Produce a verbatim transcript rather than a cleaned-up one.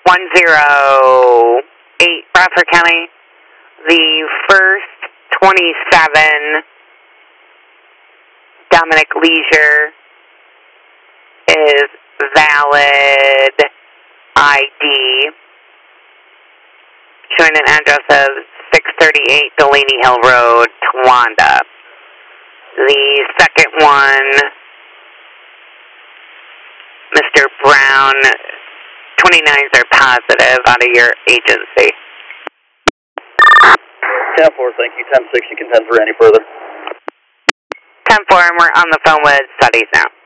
one zero eight, Bradford County. The first twenty-seven, Dominic Leisure, is valid I D, showing an address of six thirty-eight Delaney Hill Road, Towanda. The second one, Mister Brown, twenty-nines are positive out of your agency. ten four, thank you. ten six, you can ten for any further. ten four, and we're on the phone with studies now.